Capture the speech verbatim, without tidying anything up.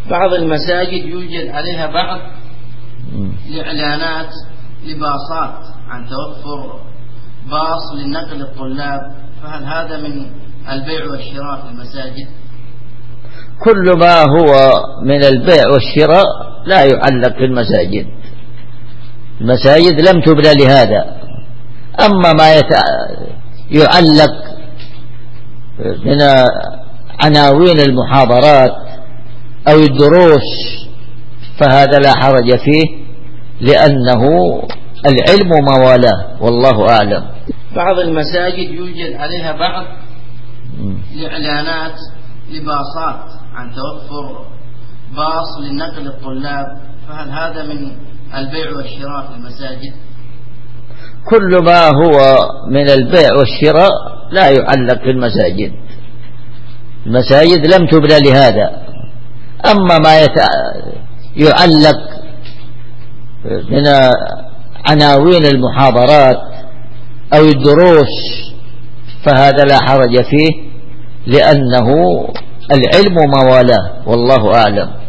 بعض المساجد يوجد عليها بعض الإعلانات لباصات عن توفر باص لنقل الطلاب، فهل هذا من البيع والشراء في المساجد؟ كل ما هو من البيع والشراء لا يعلق في المساجد. المساجد لم تبنى لهذا. أما ما يعلق من عناوين المحاضرات أو الدروس فهذا لا حرج فيه، لأنه العلم موالاه، والله أعلم. بعض المساجد يوجد عليها بعض الإعلانات لباصات عن توفر باص لنقل الطلاب، فهل هذا من البيع والشراء في المساجد؟ كل ما هو من البيع والشراء لا يعلق في المساجد. المساجد لم تبنى لهذا. أما ما يعلق من عناوين المحاضرات أو الدروس فهذا لا حرج فيه، لأنه العلم موالاه، والله أعلم.